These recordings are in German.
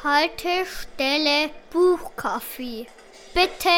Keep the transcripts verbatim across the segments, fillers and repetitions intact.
Haltestelle Buchcafé. Bitte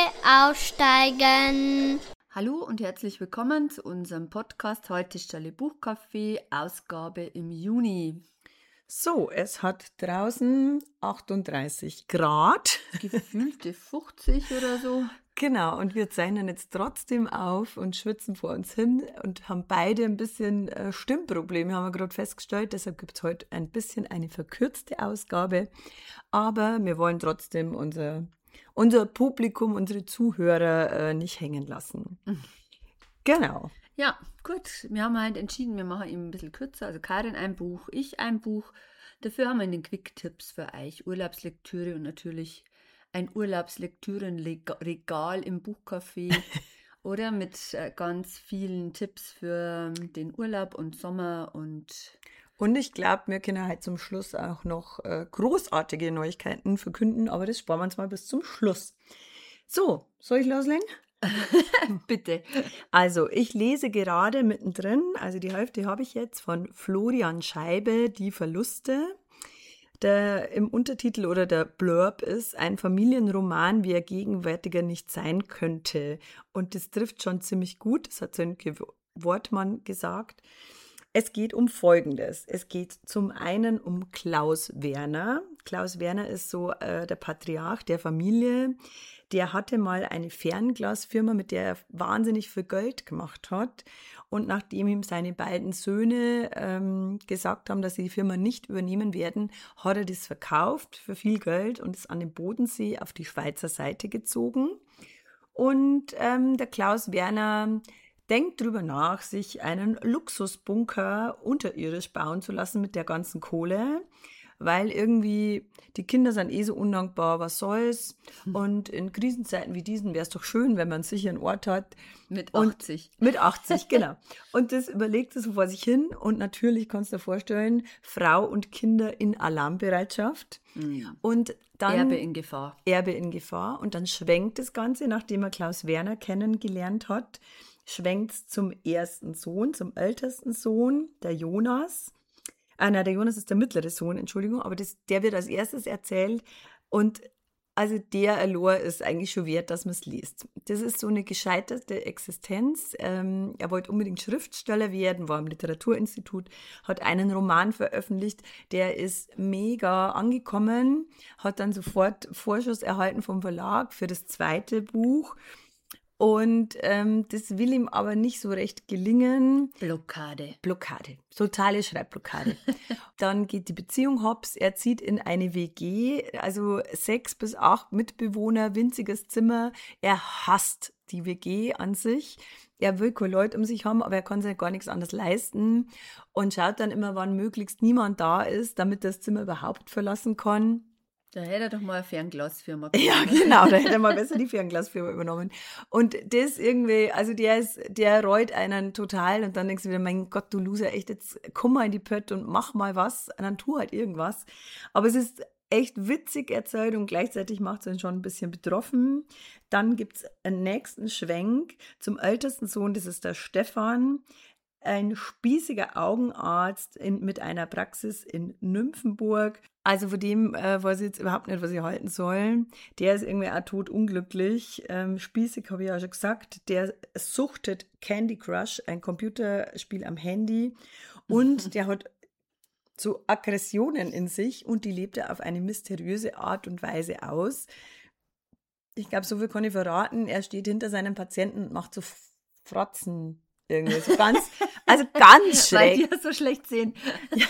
aussteigen. Hallo und herzlich willkommen zu unserem Podcast Haltestelle Buchcafé, Ausgabe im Juni. So, es hat draußen achtunddreißig Grad. Gefühlte fünfzig oder so. Genau, und wir zeichnen jetzt trotzdem auf und schwitzen vor uns hin und haben beide ein bisschen äh, Stimmprobleme, haben wir gerade festgestellt. Deshalb gibt es heute ein bisschen eine verkürzte Ausgabe. Aber wir wollen trotzdem unser, unser Publikum, unsere Zuhörer äh, nicht hängen lassen. Mhm. Genau. Ja, gut. Wir haben halt entschieden, wir machen ihn ein bisschen kürzer. Also Karin ein Buch, ich ein Buch. Dafür haben wir den Quick-Tipps für euch, Urlaubslektüre und natürlich ein Urlaubslektürenregal im Buchcafé oder mit äh, ganz vielen Tipps für den Urlaub und Sommer und... Und ich glaube, wir können halt zum Schluss auch noch äh, großartige Neuigkeiten verkünden, aber das sparen wir uns mal bis zum Schluss. So, soll ich loslegen? Bitte. Also, ich lese gerade mittendrin, also die Hälfte habe ich jetzt von Florian Scheibe, Die Verluste. Der im Untertitel oder der Blurb ist ein Familienroman, wie er gegenwärtiger nicht sein könnte. Und das trifft schon ziemlich gut, das hat Sönke Wortmann gesagt. Es geht um Folgendes. Es geht zum einen um Klaus Werner. Klaus Werner ist so äh, der Patriarch der Familie. Der hatte mal eine Fernglasfirma, mit der er wahnsinnig viel Geld gemacht hat. Und nachdem ihm seine beiden Söhne ähm, gesagt haben, dass sie die Firma nicht übernehmen werden, hat er das verkauft für viel Geld und ist an den Bodensee auf die Schweizer Seite gezogen. Und ähm, der Klaus Werner denkt drüber nach, sich einen Luxusbunker unterirdisch bauen zu lassen mit der ganzen Kohle, weil irgendwie die Kinder sind eh so undankbar, was soll's. Und in Krisenzeiten wie diesen wäre es doch schön, wenn man einen sicheren Ort hat. Mit achtzig. Und, mit achtzig, genau. Und das überlegt er so vor sich hin. Und natürlich kannst du dir vorstellen, Frau und Kinder in Alarmbereitschaft. Mhm. Und dann Erbe in Gefahr. Erbe in Gefahr. Und dann schwenkt das Ganze, nachdem er Klaus Werner kennengelernt hat, schwenkt es zum ersten Sohn, zum ältesten Sohn, der Jonas. Ah, nein, der Jonas ist der mittlere Sohn, Entschuldigung, aber das, der wird als erstes erzählt und also der Allure ist eigentlich schon wert, dass man es liest. Das ist so eine gescheiterte Existenz. Ähm, er wollte unbedingt Schriftsteller werden, war im Literaturinstitut, hat einen Roman veröffentlicht, der ist mega angekommen, hat dann sofort Vorschuss erhalten vom Verlag für das zweite Buch. Und ähm, das will ihm aber nicht so recht gelingen. Blockade. Blockade. Totale Schreibblockade. Dann geht die Beziehung hops. Er zieht in eine W G, also sechs bis acht Mitbewohner, winziges Zimmer. Er hasst die W G an sich. Er will keine Leute um sich haben, aber er kann sich gar nichts anderes leisten. Und schaut dann immer, wann möglichst niemand da ist, damit er das Zimmer überhaupt verlassen kann. Da hätte er doch mal eine Fernglasfirma gemacht. Ja, genau, da hätte er mal besser die Fernglasfirma übernommen. Und das irgendwie, also der ist, der reut einen total und dann denkst du wieder, mein Gott, du Loser, echt, jetzt komm mal in die Pött und mach mal was, und dann tu halt irgendwas. Aber es ist echt witzig erzählt und gleichzeitig macht es einen schon ein bisschen betroffen. Dann gibt es einen nächsten Schwenk zum ältesten Sohn, das ist der Stefan. Ein spießiger Augenarzt in, mit einer Praxis in Nymphenburg. Also von dem äh, weiß ich jetzt überhaupt nicht, was ich halten soll. Der ist irgendwie auch totunglücklich. Ähm, spießig habe ich ja schon gesagt. Der suchtet Candy Crush, ein Computerspiel am Handy. Und der hat so Aggressionen in sich und die lebt er auf eine mysteriöse Art und Weise aus. Ich glaube, so viel kann ich verraten. Er steht hinter seinem Patienten und macht so Fratzen. Irgendwie so ganz, also ganz schräg. Weil die ja so schlecht sehen. Ja.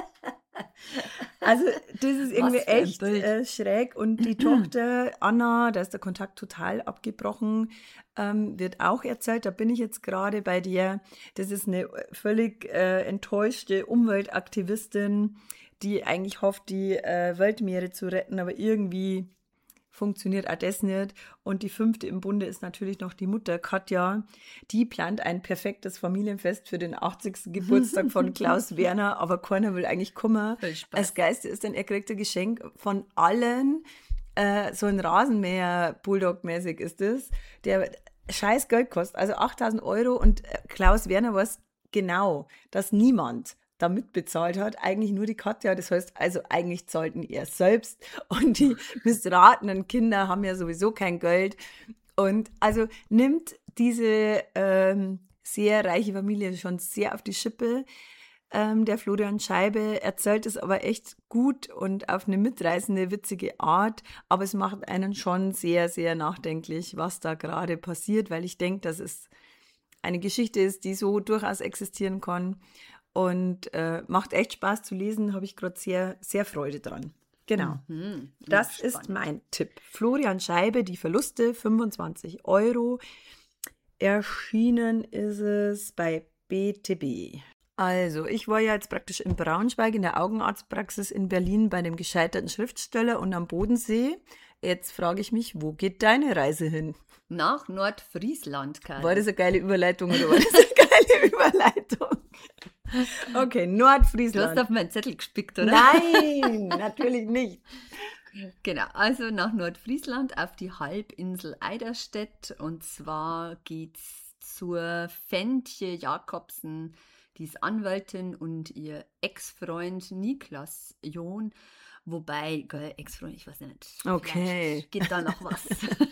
Also das ist irgendwie echt äh, schräg und die Tochter Anna, da ist der Kontakt total abgebrochen, ähm, wird auch erzählt, da bin ich jetzt gerade bei dir, das ist eine völlig äh, enttäuschte Umweltaktivistin, die eigentlich hofft, die äh, Weltmeere zu retten, aber irgendwie funktioniert auch das nicht. Und die fünfte im Bunde ist natürlich noch die Mutter Katja. Die plant ein perfektes Familienfest für den achtzigsten Geburtstag von Klaus Werner, aber keiner will eigentlich kommen. Das Geiste ist dann, er kriegt ein Geschenk von allen. Äh, so ein Rasenmäher, Bulldog-mäßig ist das, der scheiß Geld kostet, also achttausend Euro und Klaus Werner weiß genau, dass niemand da mitbezahlt hat, eigentlich nur die Katja. Das heißt, also eigentlich zahlten er selbst und die missratenen Kinder haben ja sowieso kein Geld. Und also nimmt diese ähm, sehr reiche Familie schon sehr auf die Schippe. Ähm, der Florian Scheibe erzählt es aber echt gut und auf eine mitreißende, witzige Art. Aber es macht einen schon sehr, sehr nachdenklich, was da gerade passiert, weil ich denke, dass es eine Geschichte ist, die so durchaus existieren kann. Und äh, macht echt Spaß zu lesen, habe ich gerade sehr, sehr Freude dran. Genau. Mhm. Das Spannend. ist mein Tipp. Florian Scheibe, die Verluste, fünfundzwanzig Euro. Erschienen ist es bei B T B. Also, ich war ja jetzt praktisch in Braunschweig in der Augenarztpraxis in Berlin bei einem gescheiterten Schriftsteller und am Bodensee. Jetzt frage ich mich, wo geht deine Reise hin? Nach Nordfriesland, Karin. War das eine geile Überleitung oder war das eine geile Überleitung? Okay, Du Nordfriesland. hast auf meinen Zettel gespickt, oder? Nein, natürlich nicht. Genau, also nach Nordfriesland auf die Halbinsel Eiderstedt. Und zwar geht's zur Fentje Jakobsen, die ist Anwältin, und ihr Ex-Freund Niklas John. Wobei, gell, Ex-Freund, ich weiß nicht. Okay. Vielleicht geht da noch was.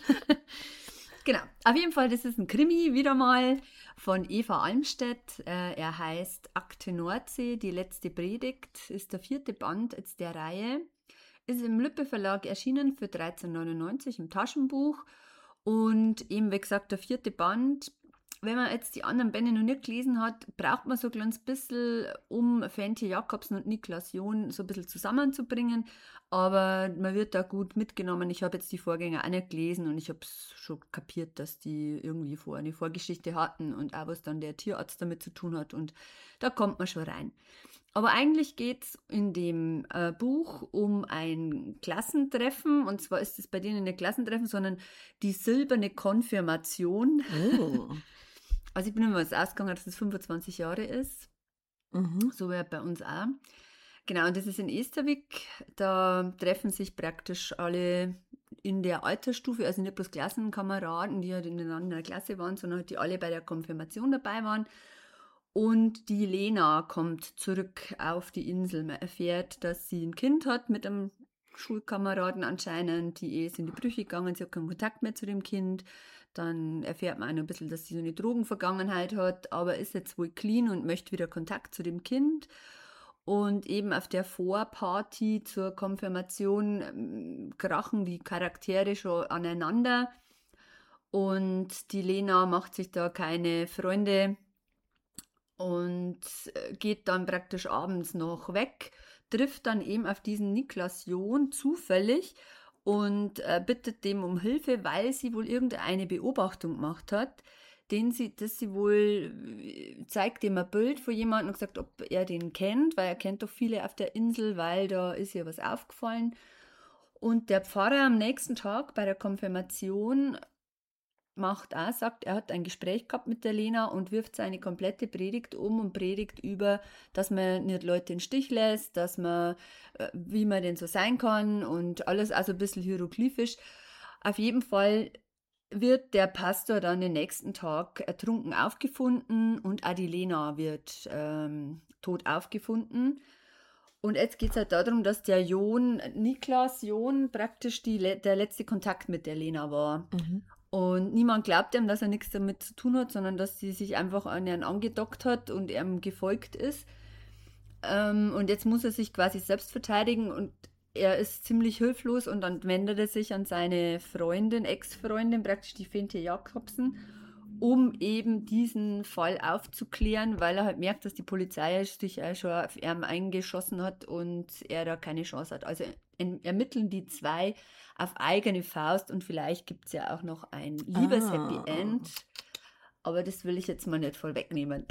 Genau, auf jeden Fall, das ist ein Krimi, wieder mal, von Eva Almstedt. Äh, er heißt Akte Nordsee, die letzte Predigt, ist der vierte Band jetzt der Reihe. Ist im Lübbe Verlag erschienen für dreizehn neunundneunzig im Taschenbuch. Und eben, wie gesagt, der vierte Band. Wenn man jetzt die anderen Bände noch nicht gelesen hat, braucht man so ein kleines bisschen, um Fentje Jakobsen und Niklas John so ein bisschen zusammenzubringen. Aber man wird da gut mitgenommen. Ich habe jetzt die Vorgänger auch nicht gelesen und ich habe es schon kapiert, dass die irgendwie vor eine Vorgeschichte hatten und auch was dann der Tierarzt damit zu tun hat. Und da kommt man schon rein. Aber eigentlich geht es in dem äh, Buch um ein Klassentreffen. Und zwar ist es bei denen nicht Klassentreffen, sondern die silberne Konfirmation. Oh. Also ich bin immer was ausgegangen, dass es fünfundzwanzig Jahre ist. Mhm. So wie bei uns auch. Genau, und das ist in Esterwijk. Da treffen sich praktisch alle in der Altersstufe, also nicht bloß Klassenkameraden, die halt in einer anderen Klasse waren, sondern halt die alle bei der Konfirmation dabei waren. Und die Lena kommt zurück auf die Insel. Man erfährt, dass sie ein Kind hat mit einem Schulkameraden anscheinend. Die Ehe ist in die Brüche gegangen, sie hat keinen Kontakt mehr zu dem Kind. Dann erfährt man auch noch ein bisschen, dass sie so eine Drogenvergangenheit hat, aber ist jetzt wohl clean und möchte wieder Kontakt zu dem Kind. Und eben auf der Vorparty zur Konfirmation ähm, krachen die Charaktere schon aneinander. Und die Lena macht sich da keine Freunde und geht dann praktisch abends noch weg, trifft dann eben auf diesen Niklas John zufällig und äh, bittet dem um Hilfe, weil sie wohl irgendeine Beobachtung gemacht hat, den sie, dass sie wohl, zeigt ihm ein Bild von jemandem und gesagt, ob er den kennt, weil er kennt doch viele auf der Insel, weil da ist ihr was aufgefallen. Und der Pfarrer am nächsten Tag bei der Konfirmation macht auch, sagt, er hat ein Gespräch gehabt mit der Lena und wirft seine komplette Predigt um und predigt über, dass man nicht Leute in den Stich lässt, dass man, wie man denn so sein kann und alles also ein bisschen hieroglyphisch. Auf jeden Fall wird der Pastor dann den nächsten Tag ertrunken aufgefunden und auch die Lena wird ähm, tot aufgefunden. Und jetzt geht es halt darum, dass der John, Niklas John, praktisch die, der letzte Kontakt mit der Lena war. Mhm. Und niemand glaubt ihm, dass er nichts damit zu tun hat, sondern dass sie sich einfach an ihn angedockt hat und ihm gefolgt ist. Ähm, und jetzt muss er sich quasi selbst verteidigen und er ist ziemlich hilflos und dann wendet er sich an seine Freundin, Ex-Freundin, praktisch die Fentje Jakobsen, um eben diesen Fall aufzuklären, weil er halt merkt, dass die Polizei sich auch schon auf ihn eingeschossen hat und er da keine Chance hat. Also ermitteln die zwei auf eigene Faust und vielleicht gibt es ja auch noch ein Liebes-Happy Ah. End. Aber das will ich jetzt mal nicht voll wegnehmen.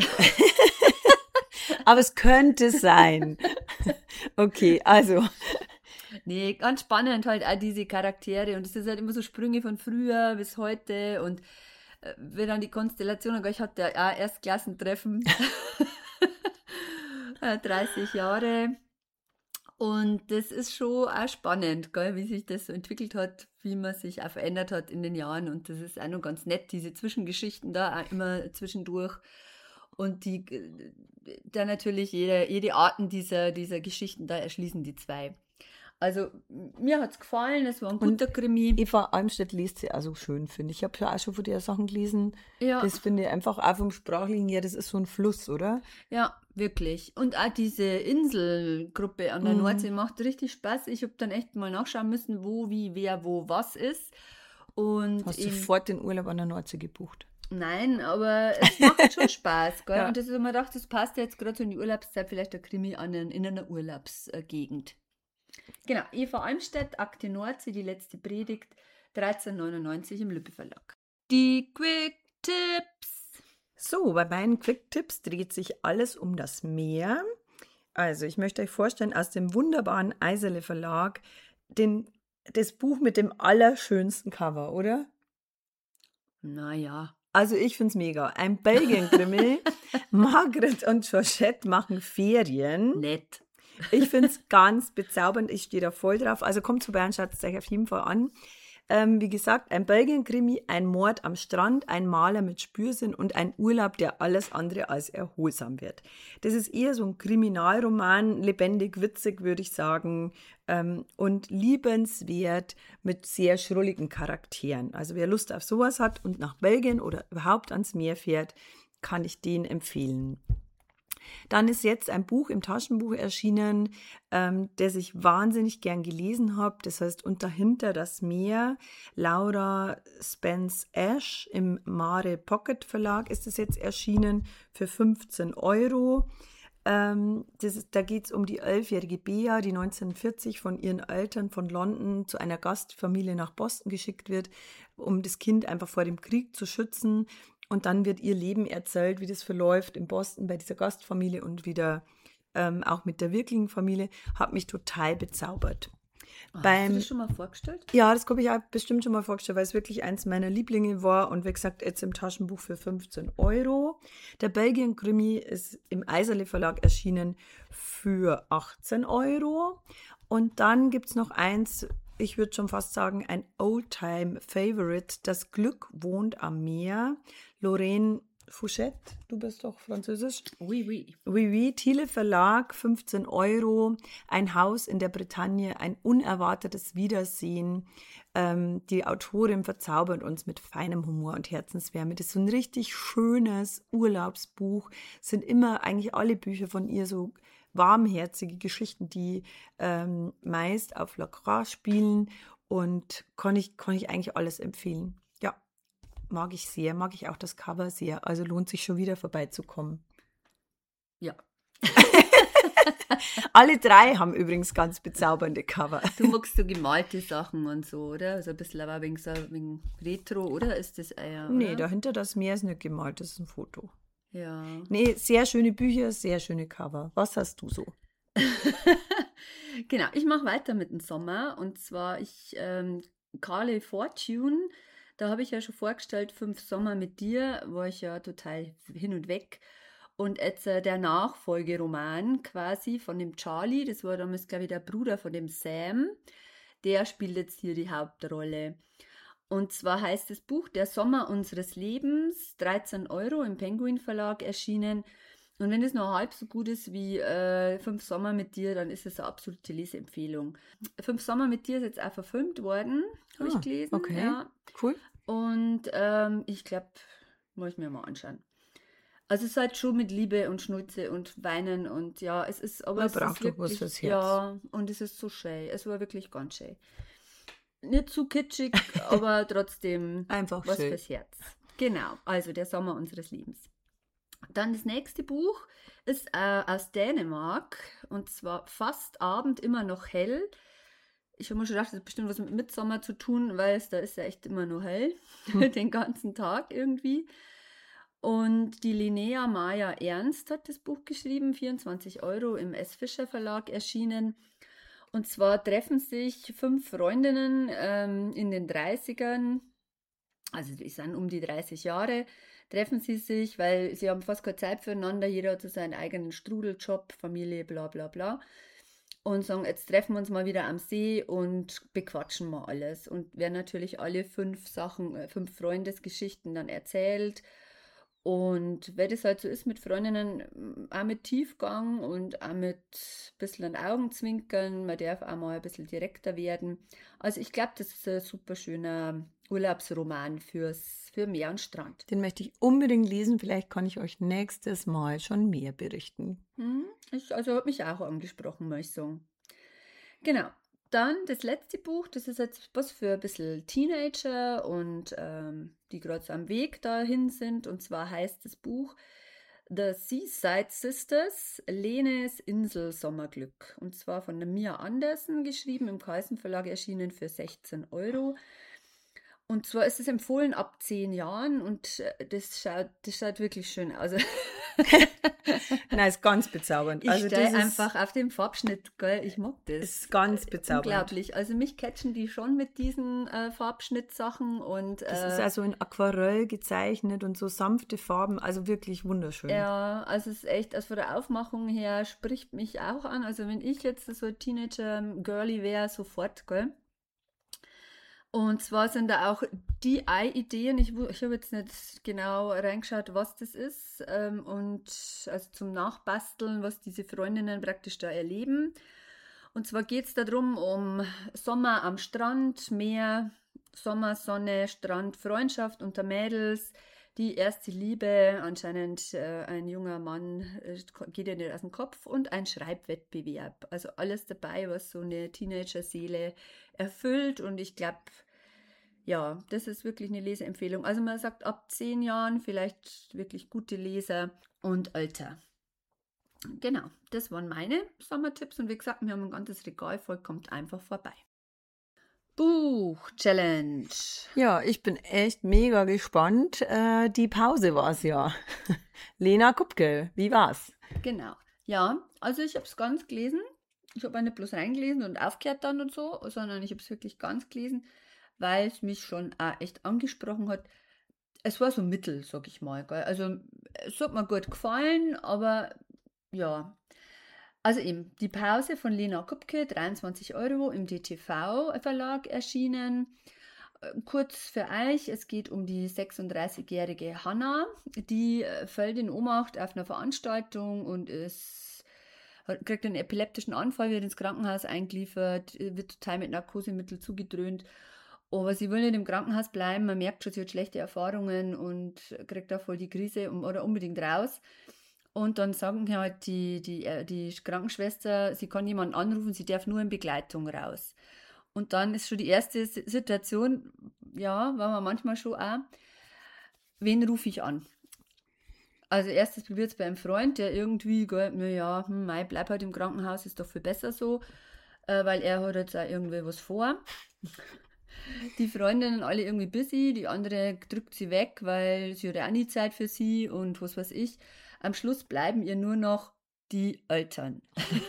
Aber es könnte sein. Okay, also. Nee, ganz spannend halt auch diese Charaktere und es ist halt immer so Sprünge von früher bis heute und äh, wenn dann die Konstellation, ich hatte ja auch Erstklassentreffen, dreißig Jahre und das ist schon auch spannend, gell, wie sich das so entwickelt hat, wie man sich auch verändert hat in den Jahren und das ist auch noch ganz nett, diese Zwischengeschichten da auch immer zwischendurch Und die äh, dann natürlich jede, jede Arten dieser, dieser Geschichten, da erschließen die zwei. Also mir hat es gefallen, es war ein guter Und Krimi. Eva Almstedt liest sie also schön, finde ich. Ich habe ja auch schon von der Sachen gelesen. Ja. Das finde ich einfach auch vom Sprachlichen her, das ist so ein Fluss, oder? Ja, wirklich. Und auch diese Inselgruppe an der Mhm. Nordsee macht richtig Spaß. Ich habe dann echt mal nachschauen müssen, wo, wie, wer, wo, was ist. Und Hast eben- sofort den Urlaub an der Nordsee gebucht. Nein, aber es macht schon Spaß, gell? Ja. Und das ist immer gedacht, das passt ja jetzt gerade so in die Urlaubszeit, vielleicht der Krimi an den, in einer Urlaubsgegend. Genau, Eva Almstedt, Akte Nordsee, die letzte Predigt, dreizehnhundertneunundneunzig im Lübbe Verlag. Die Quick-Tipps. So, bei meinen Quick-Tipps dreht sich alles um das Meer. Also, ich möchte euch vorstellen, aus dem wunderbaren Eiserle Verlag, den, das Buch mit dem allerschönsten Cover, oder? Naja, Also, ich finde es mega. Ein Belgien-Krimi. Margret und Georgette machen Ferien. nett. Ich finde es ganz bezaubernd. Ich stehe da voll drauf. Also, kommt vorbei und schaut es euch auf jeden Fall an. Ähm, wie gesagt, ein Belgien-Krimi, ein Mord am Strand, ein Maler mit Spürsinn und ein Urlaub, der alles andere als erholsam wird. Das ist eher so ein Kriminalroman, lebendig, witzig, würde ich sagen, ähm, und liebenswert mit sehr schrulligen Charakteren. Also wer Lust auf sowas hat und nach Belgien oder überhaupt ans Meer fährt, kann ich den empfehlen. Dann ist jetzt ein Buch im Taschenbuch erschienen, ähm, das ich wahnsinnig gern gelesen habe. Das heißt Und dahinter das Meer. Laura Spence Ash im Mare Pocket Verlag ist es jetzt erschienen für fünfzehn Euro. Ähm, das ist, da geht es um die elfjährige Bea, die neunzehnhundertvierzig von ihren Eltern von London zu einer Gastfamilie nach Boston geschickt wird, um das Kind einfach vor dem Krieg zu schützen. Und dann wird ihr Leben erzählt, wie das verläuft in Boston bei dieser Gastfamilie und wieder ähm, auch mit der wirklichen Familie. Hat mich total bezaubert. Oh, Beim- hast du das schon mal vorgestellt? Ja, das habe ich auch bestimmt schon mal vorgestellt, weil es wirklich eins meiner Lieblinge war und wie gesagt, jetzt im Taschenbuch für fünfzehn Euro. Der Belgien-Krimi ist im Eiserle Verlag erschienen für achtzehn Euro. Und dann gibt es noch eins, ich würde schon fast sagen, ein Oldtime-Favorite. Das Glück wohnt am Meer. Lorraine Fouchette, du bist doch französisch. Oui, oui. Oui, oui, Thiele Verlag, fünfzehn Euro, ein Haus in der Bretagne, ein unerwartetes Wiedersehen. Ähm, die Autorin verzaubert uns mit feinem Humor und Herzenswärme. Das ist so ein richtig schönes Urlaubsbuch. Es sind immer eigentlich alle Bücher von ihr so warmherzige Geschichten, die ähm, meist auf Lacroix spielen und kann ich, kann ich eigentlich alles empfehlen. Ja. Mag ich sehr, mag ich auch das Cover sehr. Also lohnt sich schon wieder vorbeizukommen. Ja. Alle drei haben übrigens ganz bezaubernde Cover. Du magst so gemalte Sachen und so, oder? Also ein bisschen aber wegen, so, wegen Retro, oder? Ist das eher, Nee, oder? dahinter das Meer ist nicht gemalt, das ist ein Foto. Ja. Nee, sehr schöne Bücher, sehr schöne Cover. Was hast du so? Genau, ich mache weiter mit dem Sommer. Und zwar, ich, ähm, Carly Fortune, da habe ich ja schon vorgestellt, Fünf Sommer mit dir, war ich ja total hin und weg. Und jetzt äh, der Nachfolgeroman quasi von dem Charlie, das war damals, glaube ich, der Bruder von dem Sam, der spielt jetzt hier die Hauptrolle. Und zwar heißt das Buch Der Sommer unseres Lebens, dreizehn Euro im Penguin Verlag erschienen. Und wenn es noch halb so gut ist wie äh, Fünf Sommer mit dir, dann ist es eine absolute Leseempfehlung. Fünf Sommer mit dir ist jetzt auch verfilmt worden, habe Ah, ich gelesen. okay. Ja. Cool. Und ähm, ich glaube, muss ich mir mal anschauen. Also es ist halt schon mit Liebe und Schnulze und Weinen und ja, es ist, aber Man es braucht ist doch was wirklich, fürs Herz. ja, und es ist so schön. Es war wirklich ganz schön. Nicht zu kitschig, aber trotzdem Einfach was schön. fürs Herz. Genau, also der Sommer unseres Lebens. Dann das nächste Buch ist äh, aus Dänemark und zwar Fast Abend immer noch hell. Ich habe mir schon gedacht, das hat bestimmt was mit Mitsommer zu tun, weil es da ist ja echt immer noch hell, den ganzen Tag irgendwie. Und die Linnea Maya Ernst hat das Buch geschrieben, vierundzwanzig Euro im S. Fischer Verlag erschienen. Und zwar treffen sich fünf Freundinnen ähm, in den dreißigern, also die sind um die dreißig Jahre, treffen sie sich, weil sie haben fast keine Zeit füreinander, jeder hat so seinen eigenen Strudeljob, Familie, bla bla bla. Und sagen, jetzt treffen wir uns mal wieder am See und bequatschen mal alles. Und werden natürlich alle fünf Sachen, äh, fünf Freundesgeschichten dann erzählt. Und weil das halt so ist mit Freundinnen, auch mit Tiefgang und auch mit ein bisschen an Augenzwinkern, man darf auch mal ein bisschen direkter werden. Also ich glaube, das ist ein super schöner Urlaubsroman fürs, für Meer und Strand. Den möchte ich unbedingt lesen. Vielleicht kann ich euch nächstes Mal schon mehr berichten. Hm, ich, also hat mich auch angesprochen, muss ich sagen. Genau. Dann das letzte Buch, das ist jetzt was für ein bisschen Teenager und ähm, die gerade so am Weg dahin sind. Und zwar heißt das Buch The Seaside Sisters, Lenes Insel Sommerglück. Und zwar von der Mia Andersen geschrieben, im Carlsen Verlag erschienen für sechzehn Euro. Und zwar ist es empfohlen ab zehn Jahren und äh, das schaut, das schaut wirklich schön aus. Nein, ist ganz bezaubernd. Ich Also stehe das ist, einfach auf den Farbschnitt, gell? Ich mag das. ist ganz bezaubernd. Unglaublich. Also mich catchen die schon mit diesen äh, Farbschnittsachen und Das äh, ist also in Aquarell gezeichnet und so sanfte Farben, also wirklich wunderschön. ja, also es ist echt, also von der Aufmachung her spricht mich auch an. Also wenn ich jetzt so ein Teenager-Girlie wäre, sofort, gell? Und zwar sind da auch die Ideen, ich, wu- ich habe jetzt nicht genau reingeschaut, was das ist, ähm, und also zum Nachbasteln, was diese Freundinnen praktisch da erleben. Und zwar geht es darum, um Sommer am Strand, Meer, Sommer, Sonne, Strand, Freundschaft unter Mädels, die erste Liebe, anscheinend äh, ein junger Mann äh, geht ihr nicht aus dem Kopf und ein Schreibwettbewerb. Also alles dabei, was so eine Teenager-Seele erfüllt und ich glaube, ja, das ist wirklich eine Leseempfehlung. Also man sagt ab zehn Jahren vielleicht wirklich gute Leser und Alter. Genau, das waren meine Sommertipps und wie gesagt, wir haben ein ganzes Regal voll, kommt einfach vorbei. Buch-Challenge. Ja, ich bin echt mega gespannt. Äh, die Pause war es ja. Lena Kupke, wie war's? Genau. Ja, also ich habe es ganz gelesen. Ich habe nicht bloß reingelesen und aufgehört dann und so, sondern ich habe es wirklich ganz gelesen, weil es mich schon auch echt angesprochen hat. Es war so mittel, sag ich mal. Gell? Also es hat mir gut gefallen, aber ja. Also eben, die Pause von Lena Kupke, dreiundzwanzig Euro im D T V-Verlag erschienen. Äh, Kurz für euch, es geht um die sechsunddreißigjährige Hanna, die äh, fällt in Ohnmacht auf einer Veranstaltung und ist, hat- kriegt einen epileptischen Anfall, wird ins Krankenhaus eingeliefert, äh, wird total mit Narkosemittel zugedröhnt. Aber sie will nicht im Krankenhaus bleiben, man merkt schon, sie hat schlechte Erfahrungen und kriegt da voll die Krise um- oder unbedingt raus. Und dann sagen ihr halt die, die, äh, die Krankenschwester, sie kann jemanden anrufen, sie darf nur in Begleitung raus. Und dann ist schon die erste Si- Situation, ja, war man manchmal schon auch, wen rufe ich an? Also erstes probiert es bei einem Freund, der irgendwie, gell, na ja, hm, mei, bleib halt im Krankenhaus, ist doch viel besser so, äh, weil er hat jetzt auch irgendwie was vor. Die Freundinnen alle irgendwie busy, die andere drückt sie weg, weil sie hat ja auch nie Zeit für sie und was weiß ich. Am Schluss bleiben ihr nur noch die Eltern.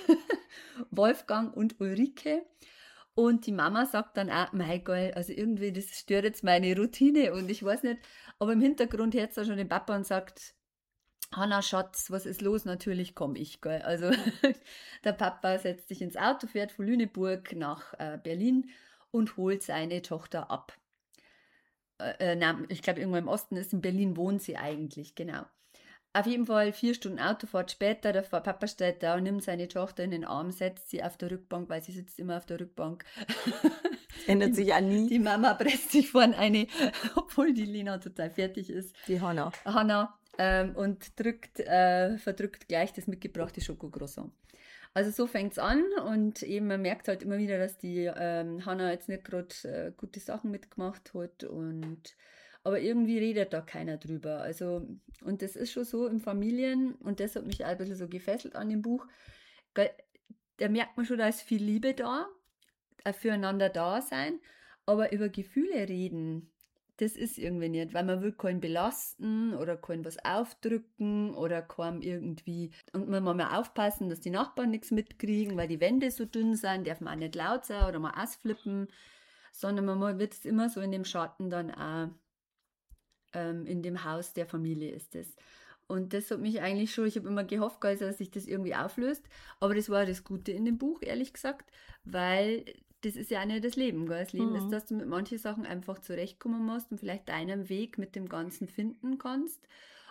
Wolfgang und Ulrike. Und die Mama sagt dann auch, mein Gott, also irgendwie, das stört jetzt meine Routine und ich weiß nicht, aber im Hintergrund hört sie schon den Papa und sagt, Hanna, Schatz, was ist los? Natürlich komme ich, gell? Also der Papa setzt sich ins Auto, fährt von Lüneburg nach äh, Berlin und holt seine Tochter ab. Äh, äh, nein, ich glaube, irgendwo im Osten ist, in Berlin wohnt sie eigentlich, genau. Auf jeden Fall vier Stunden Autofahrt später, der Papa steht da und nimmt seine Tochter in den Arm, setzt sie auf der Rückbank, weil sie sitzt immer auf der Rückbank. Ändert sich auch nie. Die Mama presst sich vorne eine, obwohl die Lena total fertig ist. Die Hanna. Hanna ähm, und drückt, äh, verdrückt gleich das mitgebrachte Schokocroissant. Also so fängt es an und eben man merkt halt immer wieder, dass die ähm, Hanna jetzt nicht gerade äh, gute Sachen mitgemacht hat und aber irgendwie redet da keiner drüber. Also und das ist schon so im Familien und das hat mich auch ein bisschen so gefesselt an dem Buch. Gell, da merkt man schon, da ist viel Liebe da, äh, füreinander da sein, aber über Gefühle reden, das ist irgendwie nicht, weil man will keinen belasten oder keinen was aufdrücken oder keinem irgendwie. Und man muss mal aufpassen, dass die Nachbarn nichts mitkriegen, weil die Wände so dünn sind, darf man auch nicht laut sein oder mal ausflippen, sondern man wird es immer so in dem Schatten dann auch ähm, in dem Haus der Familie ist es. Und das hat mich eigentlich schon, ich habe immer gehofft, also, dass sich das irgendwie auflöst, aber das war das Gute in dem Buch, ehrlich gesagt, weil das ist ja auch nicht das Leben, gell? Das Leben Mhm. ist, dass du mit manchen Sachen einfach zurechtkommen musst und vielleicht deinen Weg mit dem Ganzen finden kannst.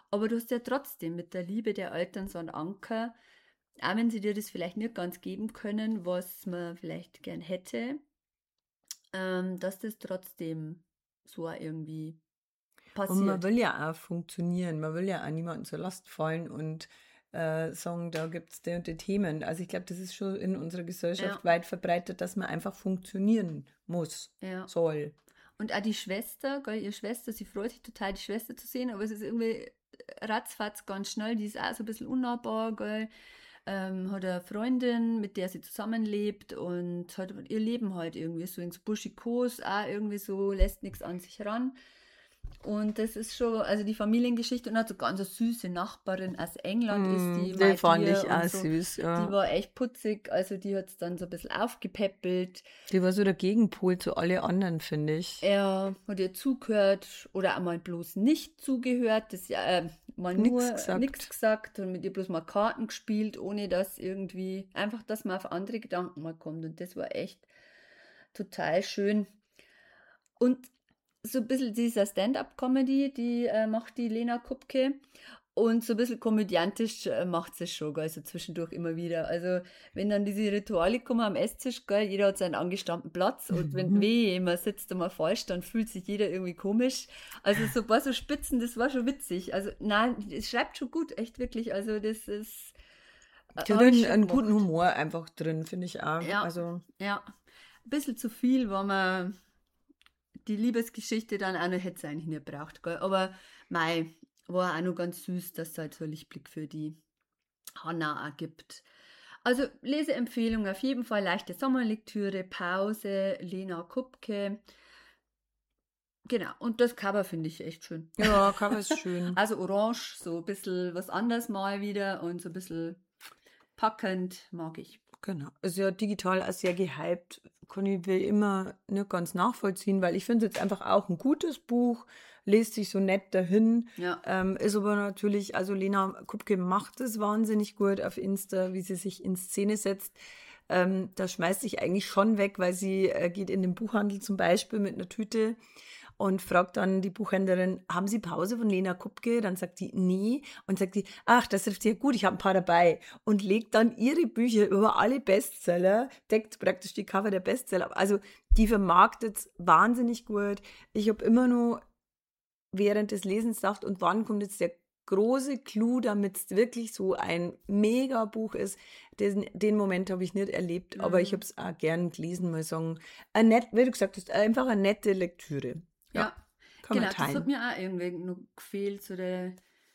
aber du hast ja trotzdem mit der Liebe der Eltern so einen Anker, auch wenn sie dir das vielleicht nicht ganz geben können, was man vielleicht gern hätte, ähm, dass das trotzdem so auch irgendwie passiert. Und man will ja auch funktionieren, man will ja auch niemandem zur Last fallen und äh, sagen, da gibt es die und die Themen. Also ich glaube, das ist schon in unserer Gesellschaft Ja. weit verbreitet, dass man einfach funktionieren muss, Ja. soll. Und auch die Schwester, gell, ihre Schwester, sie freut sich total, die Schwester zu sehen, aber es ist irgendwie ratzfatz ganz schnell, die ist auch so ein bisschen unnahbar, gell. Ähm, hat eine Freundin, mit der sie zusammenlebt und hat ihr Leben halt irgendwie so ins Buschikos, auch irgendwie so, lässt nichts an sich ran. Und das ist schon, also die Familiengeschichte, und hat so ganz eine süße Nachbarin aus England ist die. Mm, die fand Maitje ich auch und so. süß, ja. Die war echt putzig, also die hat es dann so ein bisschen aufgepäppelt. Die war so der Gegenpol zu alle anderen, finde ich. Er hat ihr zugehört oder einmal bloß nicht zugehört, das ja äh, mal Nix nur gesagt. nichts gesagt und mit ihr bloß mal Karten gespielt, ohne dass irgendwie, einfach, dass man auf andere Gedanken mal kommt. Und das war echt total schön. Und so ein bisschen dieser Stand-up-Comedy, die äh, macht die Lena Kupke. Und so ein bisschen komödiantisch äh, macht sie es schon, gell, so zwischendurch immer wieder. Also, wenn dann diese Rituale kommen am Esstisch, gell, jeder hat seinen angestammten Platz und wenn weh jemand sitzt einmal falsch, dann fühlt sich jeder irgendwie komisch. Also, so ein paar so Spitzen, das war schon witzig. Also, nein, es schreibt schon gut, echt wirklich. Also, das ist. äh, Die hab hat ich einen, schon einen gemacht. guten Humor einfach drin, finde ich auch. Ja. Also, Ja, ein bisschen zu viel, weil man die Liebesgeschichte dann auch noch hätte es eigentlich nicht braucht, gell? Aber mei, war auch noch ganz süß, dass es halt so einen Lichtblick für die Hannah auch gibt. Also Leseempfehlung auf jeden Fall, leichte Sommerlektüre, Pause, Lena Kupke. Genau, und das Cover finde ich echt schön. ja, Cover ist schön. Also orange, so ein bisschen was anderes mal wieder und so ein bisschen packend, mag ich. Genau. Ist ja digital auch sehr gehypt. Kann ich wie immer nicht ganz nachvollziehen, weil ich finde es jetzt einfach auch ein gutes Buch, liest sich so nett dahin. Ja. Ähm, ist aber natürlich, also Lena Kupke macht es wahnsinnig gut auf Insta, wie sie sich in Szene setzt. Ähm, da schmeißt sich eigentlich schon weg, weil sie äh, geht in den Buchhandel zum Beispiel mit einer Tüte und fragt dann die Buchhändlerin, haben Sie Pause von Lena Kupke? Dann sagt die, nee. Und sagt die, ach, das trifft sehr gut, ich habe ein paar dabei. Und legt dann ihre Bücher über alle Bestseller, deckt praktisch die Cover der Bestseller ab. Also die vermarktet es wahnsinnig gut. Ich habe immer nur während des Lesens gedacht, und wann kommt jetzt der große Clou, damit es wirklich so ein Mega-Buch ist. Den, den Moment habe ich nicht erlebt, Mhm. aber ich habe es auch gern gelesen, mal sagen. Ein nett, wie du gesagt hast, einfach eine nette Lektüre. Ja, kann genau, man das teilen. hat mir auch irgendwie noch gefehlt, so der,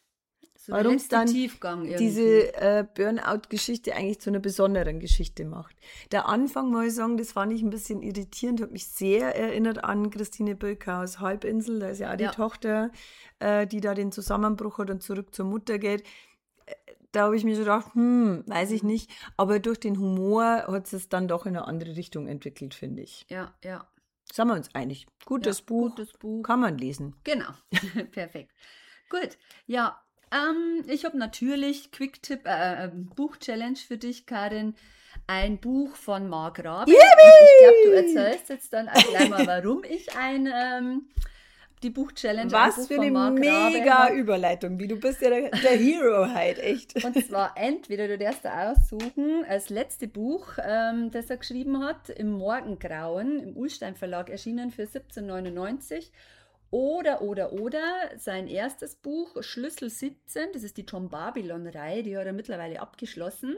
so der Warum es letzte dann Tiefgang irgendwie. diese äh, Burnout-Geschichte eigentlich zu einer besonderen Geschichte macht. Der Anfang, muss ich sagen, das fand ich ein bisschen irritierend, hat mich sehr erinnert an Christine Bilker aus Halbinsel, da ist ja auch die Ja. Tochter, äh, die da den Zusammenbruch hat und zurück zur Mutter geht. Äh, Da habe ich mir so gedacht, hm, weiß ich nicht, aber durch den Humor hat es dann doch in eine andere Richtung entwickelt, finde ich. Ja, ja. Sind wir uns einig? Gutes Ja, Buch, gutes Buch. kann man lesen. Genau, perfekt. Gut, ja, ähm, ich habe natürlich Quick-Tipp, äh, äh, Buch-Challenge für dich, Karin. Ein Buch von Marc Rabe. Und ich glaube, du erzählst jetzt dann auch gleich mal, warum ich ein, ähm, die Buch-Challenge, ein Was Buch für von eine Marc Rabe mega hab. Überleitung, wie du bist ja der, der Hero halt, echt. Und zwar entweder, du darfst da aussuchen, das letzte Buch, ähm, das er geschrieben hat, im Morgengrauen, im Ullstein Verlag erschienen für siebzehn neunundneunzig. Oder, oder, oder sein erstes Buch, Schlüssel siebzehn, das ist die John Babylon-Reihe, die hat er mittlerweile abgeschlossen,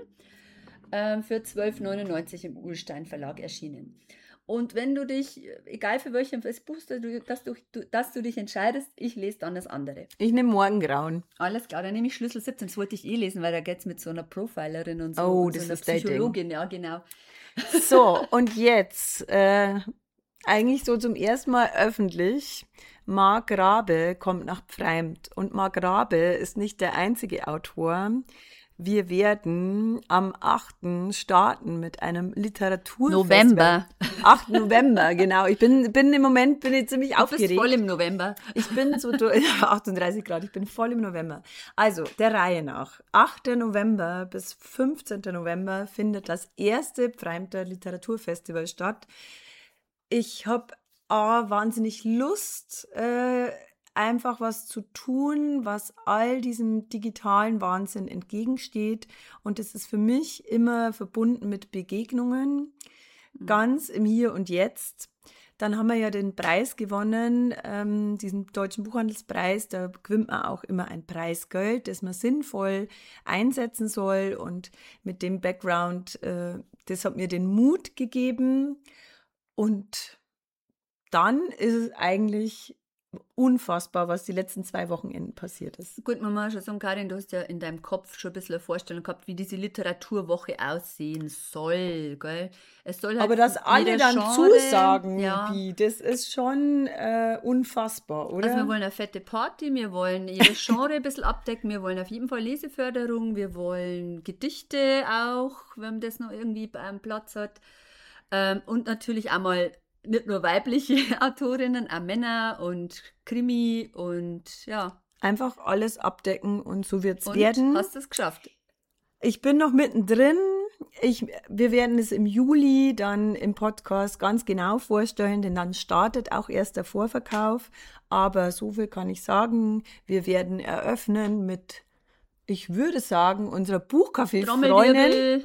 ähm, für zwölf neunundneunzig im Ullstein Verlag erschienen. Und wenn du dich, egal für welches Buch, dass du, dass du dich entscheidest, ich lese dann das andere. Ich nehme Morgengrauen. Alles klar, dann nehme ich Schlüssel siebzehn. Das wollte ich eh lesen, weil da geht es mit so einer Profilerin und so. Oh, und das so einer ist dein Ding. Psychologin, ja, genau. So, und jetzt, äh, eigentlich so zum ersten Mal öffentlich, Marc Rabe kommt nach Pfreimt. Und Marc Rabe ist nicht der einzige Autor. Wir werden am achten starten mit einem Literaturfestival. November. achten November, genau. Ich bin, bin im Moment bin ich ziemlich Du bist aufgeregt. voll im November. Ich bin so durch, achtunddreißig Grad, ich bin voll im November. Also, der Reihe nach. achten November bis fünfzehnten November findet das erste Pfreimter Literaturfestival statt. Ich habe ah, wahnsinnig Lust, äh, einfach was zu tun, was all diesem digitalen Wahnsinn entgegensteht. Und es ist für mich immer verbunden mit Begegnungen, mhm. ganz im Hier und Jetzt. Dann haben wir ja den Preis gewonnen, ähm, diesen Deutschen Buchhandelspreis. Da gewinnt man auch immer ein Preisgeld, das man sinnvoll einsetzen soll. Und mit dem Background, äh, das hat mir den Mut gegeben. Und dann ist es eigentlich unfassbar, was die letzten zwei Wochenenden passiert ist. Gut, man muss schon sagen, Karin, du hast ja in deinem Kopf schon ein bisschen eine Vorstellung gehabt, wie diese Literaturwoche aussehen soll, gell? Es soll halt aber dass alle dann Genre, zusagen, ja. wie, das ist schon äh, unfassbar, oder? Also wir wollen eine fette Party, wir wollen jedes Genre ein bisschen abdecken, wir wollen auf jeden Fall Leseförderung, wir wollen Gedichte auch, wenn das noch irgendwie einen Platz hat. Ähm, und natürlich auch mal nicht nur weibliche Autorinnen, auch Männer und Krimi und ja. Einfach alles abdecken und so wird es und werden. Hast du es geschafft? Ich bin noch mittendrin. Ich, wir werden es im Juli dann im Podcast ganz genau vorstellen, denn dann startet auch erst der Vorverkauf. Aber so viel kann ich sagen, wir werden eröffnen mit, ich würde sagen, unserer Buchcafé-Freundin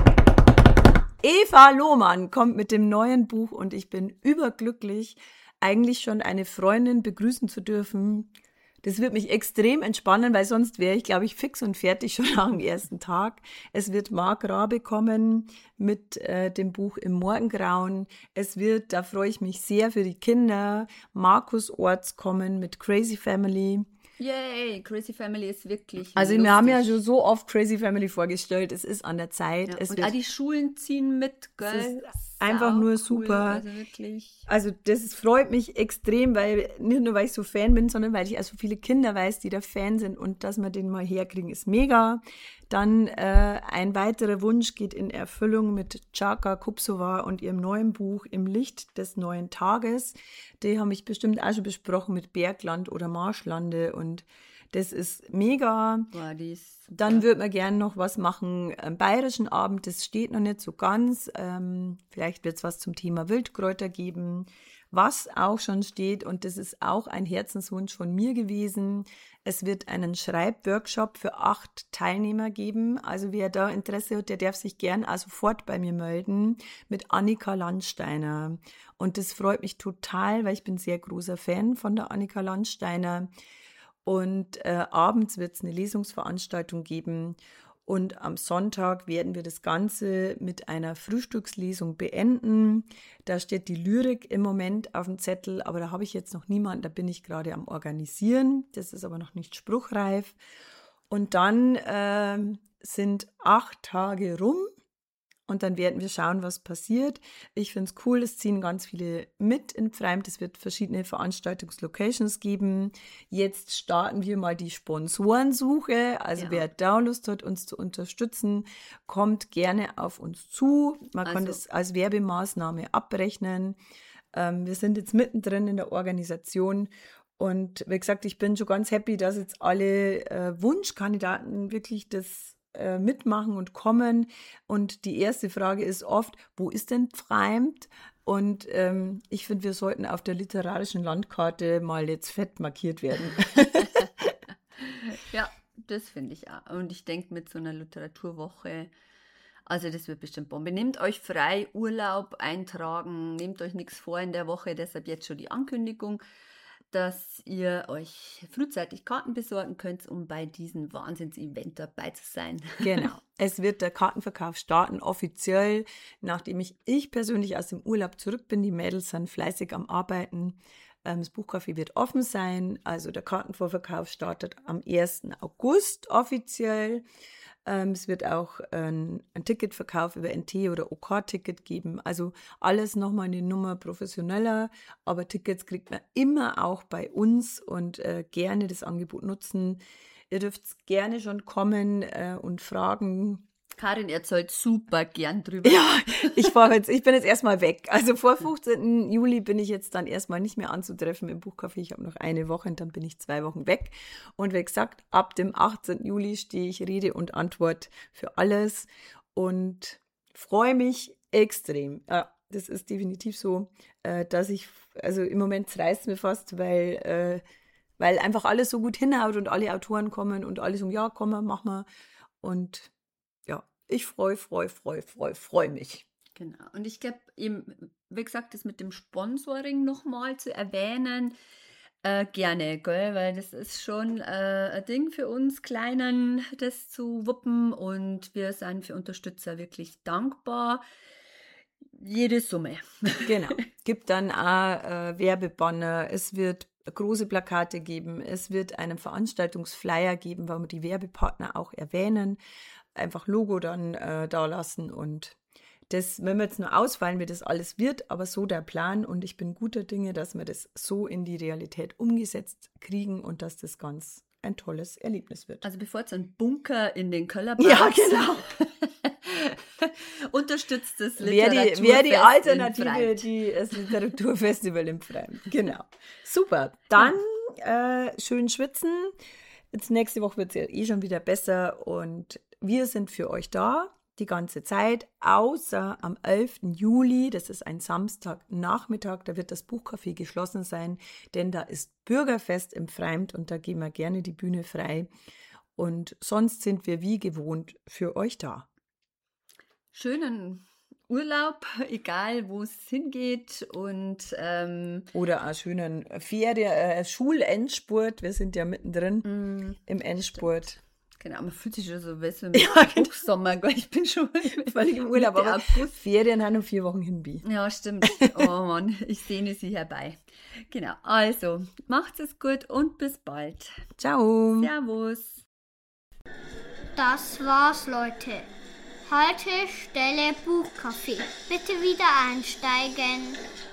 Eva Lohmann kommt mit dem neuen Buch und ich bin überglücklich, eigentlich schon eine Freundin begrüßen zu dürfen. Das wird mich extrem entspannen, weil sonst wäre ich, glaube ich, fix und fertig schon nach dem ersten Tag. Es wird Marc Rabe kommen mit äh, dem Buch Im Morgengrauen. Es wird, da freue ich mich sehr für die Kinder, Markus Orts kommen mit Crazy Family. Yay, Crazy Family ist wirklich Also lustig. wir haben ja schon so oft Crazy Family vorgestellt, es ist an der Zeit. Ja, es und wird, auch die Schulen ziehen mit, gell? einfach nur super. Also wirklich. Also das freut mich extrem, weil nicht nur, weil ich so Fan bin, sondern weil ich auch so viele Kinder weiß, die da Fan sind und dass wir den mal herkriegen, ist mega. Dann äh, ein weiterer Wunsch geht in Erfüllung mit Chaka Kupsova und ihrem neuen Buch Im Licht des neuen Tages. Die haben ich bestimmt auch schon besprochen mit Bergland oder Marschlande und das ist mega. Boah, die ist Dann würde man gerne noch was machen, am Bayerischen Abend, das steht noch nicht so ganz. Ähm, vielleicht wird es was zum Thema Wildkräuter geben, was auch schon steht und das ist auch ein Herzenswunsch von mir gewesen. Es wird einen Schreibworkshop für acht Teilnehmer geben. Also wer da Interesse hat, der darf sich gern auch sofort bei mir melden mit Annika Landsteiner. Und das freut mich total, weil ich bin sehr großer Fan von der Annika Landsteiner. Und äh, abends wird es eine Lesungsveranstaltung geben und am Sonntag werden wir das Ganze mit einer Frühstückslesung beenden. Da steht die Lyrik im Moment auf dem Zettel, aber da habe ich jetzt noch niemanden, da bin ich gerade am Organisieren. Das ist aber noch nicht spruchreif. Und dann äh, sind acht Tage rum. Und dann werden wir schauen, was passiert. Ich finde es cool, es ziehen ganz viele mit in Pfreimd. Es wird verschiedene Veranstaltungslocations geben. Jetzt starten wir mal die Sponsorensuche. Also ja. Wer da Lust hat, uns zu unterstützen, kommt gerne auf uns zu. Man also. kann das als Werbemaßnahme abrechnen. Ähm, wir sind jetzt mittendrin in der Organisation. Und wie gesagt, ich bin schon ganz happy, dass jetzt alle äh, Wunschkandidaten wirklich das mitmachen und kommen. Und die erste Frage ist oft, wo ist denn Pfreimd? Und ähm, ich finde, wir sollten auf der literarischen Landkarte mal jetzt fett markiert werden. Ja, das finde ich auch. Und ich denke, mit so einer Literaturwoche, also das wird bestimmt Bombe. Nehmt euch frei, Urlaub eintragen, nehmt euch nichts vor in der Woche, deshalb jetzt schon die Ankündigung, dass ihr euch frühzeitig Karten besorgen könnt, um bei diesem Wahnsinns-Event dabei zu sein. Genau. Es wird der Kartenverkauf starten, offiziell, nachdem ich, ich persönlich aus dem Urlaub zurück bin. Die Mädels sind fleißig am Arbeiten. Das Buchcafé wird offen sein. Also der Kartenvorverkauf startet am ersten August offiziell. Ähm, es wird auch ein, ein Ticketverkauf über N T oder O K-Ticket geben. Also alles nochmal eine Nummer professioneller. Aber Tickets kriegt man immer auch bei uns und äh, gerne das Angebot nutzen. Ihr dürft gerne schon kommen äh, und fragen. Karin erzählt super gern drüber. Ja, ich, fahr jetzt, ich bin jetzt erstmal weg. Also vor fünfzehnten Juli bin ich jetzt dann erstmal nicht mehr anzutreffen im Buchcafé. Ich habe noch eine Woche und dann bin ich zwei Wochen weg. Und wie gesagt, ab dem achtzehnten Juli stehe ich Rede und Antwort für alles und freue mich extrem. Ja, das ist definitiv so, dass ich, also im Moment reißt es mir fast, weil weil einfach alles so gut hinhaut und alle Autoren kommen und alle sagen, ja, komm, mach mal. Und ja, ich freue, freue, freue, freue, freue mich. Genau. Und ich glaube, eben, wie gesagt, das mit dem Sponsoring nochmal zu erwähnen, äh, gerne, gell? Weil das ist schon äh, ein Ding für uns Kleinen, das zu wuppen. Und wir sind für Unterstützer wirklich dankbar. Jede Summe. Genau. Gibt dann auch äh, Werbebanner, es wird große Plakate geben, es wird einen Veranstaltungsflyer geben, wo wir die Werbepartner auch erwähnen, einfach Logo dann äh, da lassen und das, wenn wir jetzt nur ausfallen, wie das alles wird, aber so der Plan und ich bin guter Dinge, dass wir das so in die Realität umgesetzt kriegen und dass das ganz ein tolles Erlebnis wird. Also bevor es einen Bunker in den Keller baut, ja, genau. unterstützt das Literaturfest Wer die Alternative, die, das Literaturfestival im Freien. Genau. Super. Dann äh, schön schwitzen. Jetzt nächste Woche wird es ja eh schon wieder besser und wir sind für euch da. Die ganze Zeit, außer am elften Juli, das ist ein Samstagnachmittag, da wird das Buchcafé geschlossen sein, denn da ist Bürgerfest im Freimd und da geben wir gerne die Bühne frei. Und sonst sind wir wie gewohnt für euch da. Schönen Urlaub, egal wo es hingeht und ähm, oder einen schönen Ferien, äh, Schulendspurt, wir sind ja mittendrin mm, im Endspurt. Stimmt. Genau, man fühlt sich schon so, weißt du, im ja, Hochsommer, genau. Ich bin schon völlig im Urlaub, aber August. Ferien haben noch vier Wochen hin. Ja, stimmt. Oh Mann, ich sehne sie herbei. Genau, also, macht es gut und bis bald. Ciao. Servus. Das war's, Leute. Haltestelle Buchcafé. Bitte wieder einsteigen.